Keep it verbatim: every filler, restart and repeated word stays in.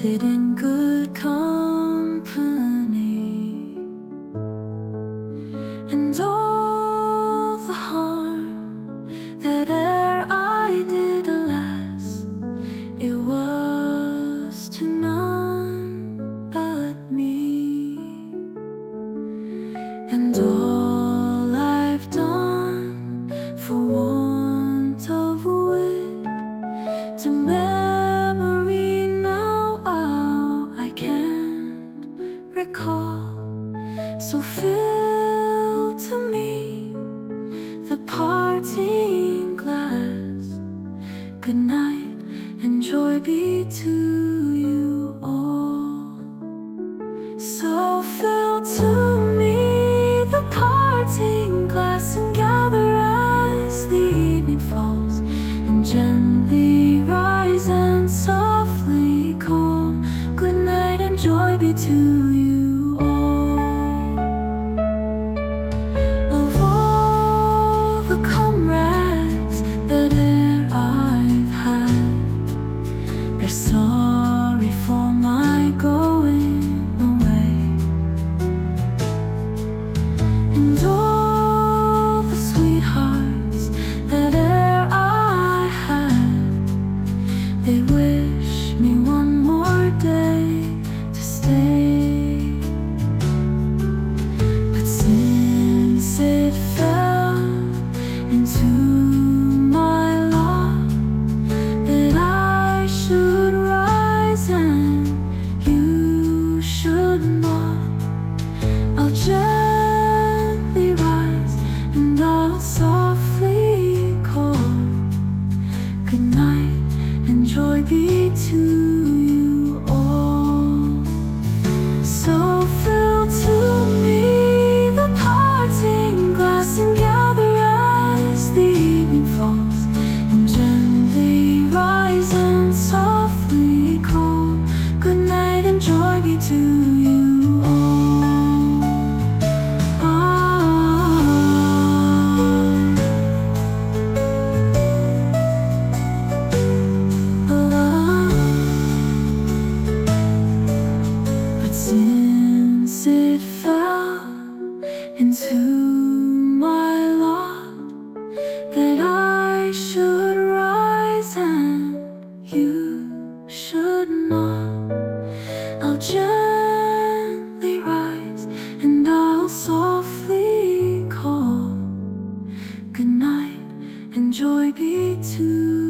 sit in good company, and all the harm that e'er I did, alas, it was to none but me. And all I've done for want of wit to memory now how I can't recall. So fill to me the parting glass. Good night and joy be to you all. So fill to me the parting glass, and gather as the evening falls, and gently rise and softly call. Good night and joy be to you all. Of all the comrades that e'er I've had, they're sorry for my going away, and all the sweethearts that e'er I had, they wish me one more day to stay. But since it fell into my lot that I should rise and you should not, I'll gently rise and I'll softly call. Good night and joy be to you all. So fill to me the parting glass, and gather as the evening falls, and gently rise and softly call. Good night and joy be to you all. But since it fell into my lot that I should rise and you should not, I'll gently rise and I'll softly call. Good night and joy be to